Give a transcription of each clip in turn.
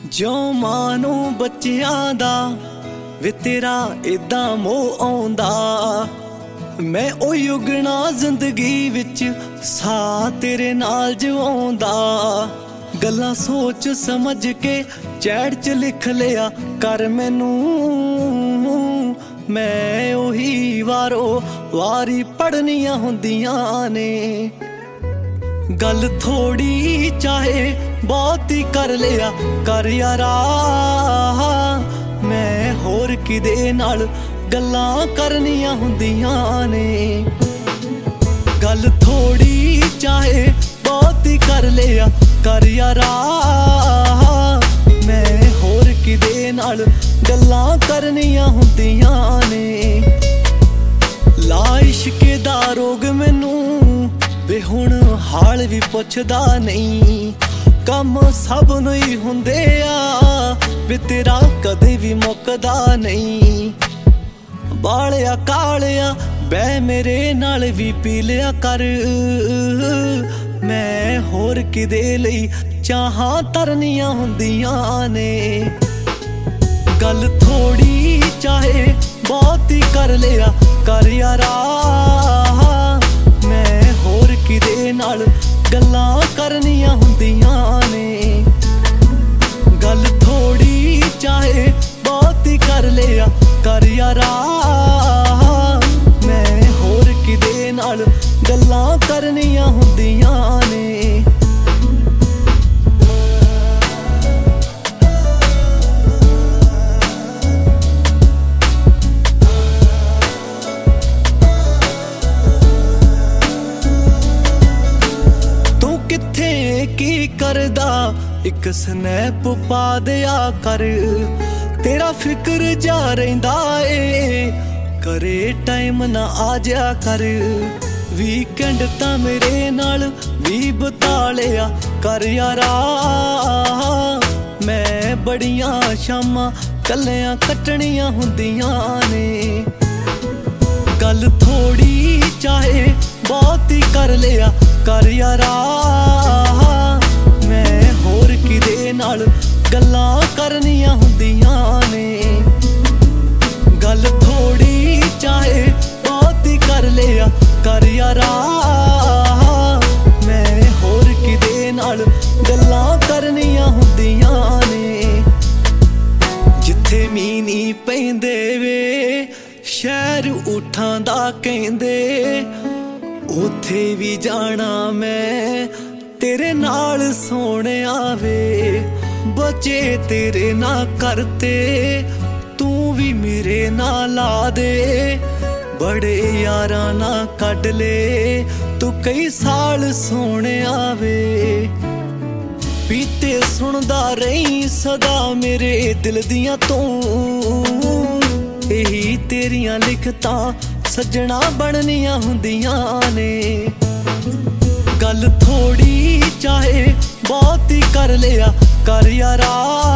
ਜੋ ਮਾਂ ਨੂੰ ਬੱਚਿਆਂ ਦਾ ਵੇ ਤੇਰਾ ਇਦਾਂ ਮੋਹ ਆਉਂਦਾ। ਮੈਂ ਉਹ ਯੁਗਣਾ ਜ਼ਿੰਦਗੀ ਵਿੱਚ ਸਾਹ ਤੇਰੇ ਨਾਲ ਜਿਉਂਦਾ। ਗੱਲਾਂ ਸੋਚ ਸਮਝ ਕੇ ਚੈਟ 'ਚ ਲਿਖ ਲਿਆ ਕਰ ਮੈਨੂੰ। ਮੈਂ ਉਹੀ ਵਾਰੋ ਵਾਰੀ ਪੜ੍ਹਨੀਆਂ ਹੁੰਦੀਆਂ ਨੇ। ਗੱਲ ਥੋੜੀ ਚਾਹੇ ਬਹੁਤੀ ਕਰ ਲਿਆ ਕਰ ਯਾਰਾ। ਮੈਂ ਹੋਰ ਕਿਦੇ ਨਾਲ ਗੱਲਾਂ ਕਰਨੀਆਂ ਹੁੰਦੀਆਂ ਨੇ। ਗੱਲ ਥੋੜੀ ਚਾਹੇ ਬਹੁਤੀ ਕਰ ਲਿਆ ਕਰ ਯਾਰਾ। ਮੈਂ ਹੋਰ ਕਿਦੇ ਨਾਲ ਗੱਲਾਂ ਕਰਨੀਆਂ ਹੁੰਦੀਆਂ ਨੇ। ਲਾ ਇਸ਼ਕੇ ਦਾ ਰੋਗ ਮੈਨੂੰ ਵੇ ਹੁਣ ਹਾਲ ਵੀ ਪੁੱਛਦਾ ਨਹੀਂ। ਕੰਮ ਸਭ ਨੂੰ ਹੀ ਹੁੰਦੇ ਆ ਵੇ ਤੇਰਾ ਕਦੇ ਵੀ ਮੁੱਕਦਾ ਨਹੀਂ। ਬਾਲਿਆ ਕਾਲਿਆ ਬਹਿ ਮੇਰੇ ਨਾਲ ਵੀ ਪੀ ਲਿਆ ਕਰ। ਮੈਂ ਹੋਰ ਕਿਦੇ ਲਈ ਚਾਹਾਂ ਤਰਨੀਆਂ ਹੁੰਦੀਆਂ ਨੇ। ਗੱਲ ਥੋੜੀ ਚਾਹੇ ਬਹੁਤੀ ਕਰ ਲਿਆ ਕਰ ਯਾਰਾ। ਮੈਂ ਹੋਰ ਕਿਦੇ ਨਾਲ ਗੱਲਾਂ ਕਰਨੀਆਂ ਹੁੰਦੀਆਂ ਨੇ। ਗੱਲ ਥੋੜੀ ਚਾਹੇ ਬਹੁਤੀ ਕਰ ਲਿਆ ਕਰ ਯਾਰਾ। ਮੈਂ ਹੋਰ ਕਿਦੇ ਨਾਲ ਗੱਲਾਂ ਕਰਨੀਆਂ ਹੁੰਦੀਆਂ ਨੇ। ਤੂੰ ਕਿੱਥੇ ਕੀ ਕਰਦਾ ਇੱਕ ਸਨੈਪ ਪਾ ਦਿਆ ਕਰ। ਤੇਰਾ ਫਿਕਰ ਜਾ ਰਹਿੰਦਾ ਏ ਕਰੇ ਟਾਈਮ ਨਾ ਆ ਜਾ ਕਰ। ਵੀਕਐਂਡ ਤਾਂ ਮੇਰੇ ਨਾਲ ਵੀ ਬਿਤਾ ਲਿਆ ਕਰ ਯਾਰਾ। ਮੈਂ ਬੜੀਆਂ ਸ਼ਾਮਾਂ ਕੱਲਿਆਂ ਕੱਟਣੀਆਂ ਹੁੰਦੀਆਂ ਨੇ। ਗੱਲ ਥੋੜੀ ਚਾਹੇ ਬਹੁਤੀ ਕਰ ਲਿਆ ਕਰ ਯਾਰਾ। ਮੈਂ ਹੋਰ ਕਿਦੇ ਨਾਲ ਗੱਲਾਂ ਕਰਨੀਆਂ ਹੁੰਦੀਆਂ ਨੇ। ਗੱਲ ਥੋੜੀ ਚਾਹੇ ਬਹੁਤੀ ਕਰ ਲਿਆ ਕਰ ਯਾਰਾ। ਮੈਂ ਹੋਰ ਕਿਦੇ ਨਾਲ ਗੱਲਾਂ ਕਰਨੀਆਂ ਹੁੰਦੀਆਂ ਨੇ। ਜਿੱਥੇ ਮੀਂਹ ਨਹੀਂ ਪੈਂਦੇ ਵੇ ਸ਼ਹਿਰ ਊਠਾਂ ਦਾ ਕਹਿੰਦੇ। ਉੱਥੇ ਵੀ ਜਾਣਾ ਮੈਂ ਤੇਰੇ ਨਾਲ ਸੋਹਣਿਆ ਵੇ। ਬੱਚੇ ਤੇਰੇ ਨਾਲ ਕਰਤੇ ਤੂੰ ਵੀ ਮੇਰੇ ਨਾਲ ਲਾ ਦੇ। ਬੜੇ ਯਾਰਾਂ ਨਾਲ ਕੱਢ ਲੈ ਤੂੰ ਕਈ ਸਾਲ ਸੋਹਣਿਆ ਵੇ। ਪੀਤੇ ਸੁਣਦਾ ਰਹੀ ਸਦਾ ਮੇਰੇ ਦਿਲ ਦੀਆਂ ਤੂੰ। ਇਹੀ ਤੇਰੀਆਂ ਲਿਖਤਾਂ ਸੱਜਣਾ ਬਣਨੀਆਂ ਹੁੰਦੀਆਂ ਨੇ। ਗੱਲ ਥੋੜੀ ਚਾਹੇ ਬਹੁਤੀ ਕਰ ਲਿਆ ਕਰ ਯਾਰਾ।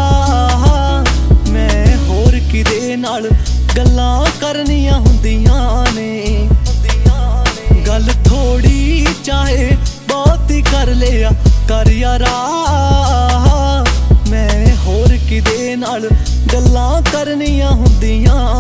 ਮੈਂ ਹੋਰ ਕਿਦੇ ਨਾਲ ਗੱਲਾਂ ਕਰਨੀਆਂ ਹੁੰਦੀਆਂ ਨੇ। ਗੱਲ ਥੋੜੀ ਚਾਹੇ ਬਹੁਤੀ ਕਰ ਲਿਆ ਕਰ ਯਾਰਾ। ਮੈਂ ਹੋਰ ਕਿਦੇ ਨਾਲ ਗੱਲਾਂ ਕਰਨੀਆਂ ਹੁੰਦੀਆਂ